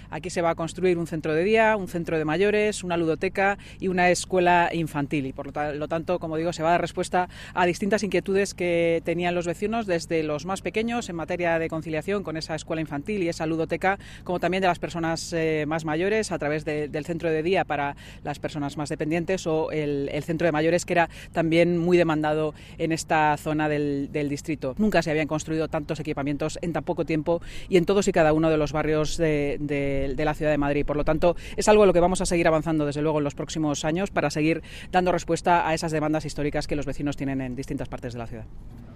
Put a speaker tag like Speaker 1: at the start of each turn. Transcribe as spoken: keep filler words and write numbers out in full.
Speaker 1: Aquí se va a construir un centro de día, un centro de mayores, una ludoteca y una escuela infantil y por lo tanto, como digo, se va a dar respuesta a distintas inquietudes que tenían los vecinos, desde los más pequeños en materia de conciliación con esa escuela infantil y esa ludoteca, como también de las personas eh, más mayores a través de, del centro de día para las personas más dependientes o el, el centro de mayores, que era también muy demandado en esta zona del, del distrito. Nunca se habían construido tantos equipamientos en tan poco tiempo y en todos y cada uno de los barrios de, de, de la ciudad de Madrid. Por lo tanto, es algo en lo que vamos a seguir avanzando desde luego en los próximos años para seguir dando respuesta a esas demandas históricas que los vecinos tienen en distintas partes de la ciudad.